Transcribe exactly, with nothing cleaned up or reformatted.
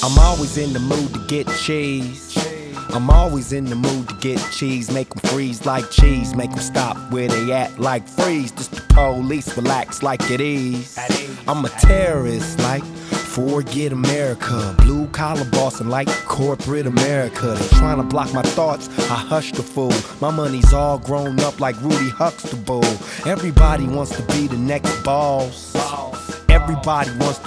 I'm always in the mood to get cheese. I'm always in the mood to get cheese. Make them freeze like cheese. Make them stop where they at like freeze. Just the police relax like it is. I'm a terrorist like forget America. Blue collar bossing like corporate America. They trying to block my thoughts, I hush the fool. My money's all grown up like Rudy Huxtable. Everybody wants to be the next boss. Everybody wants to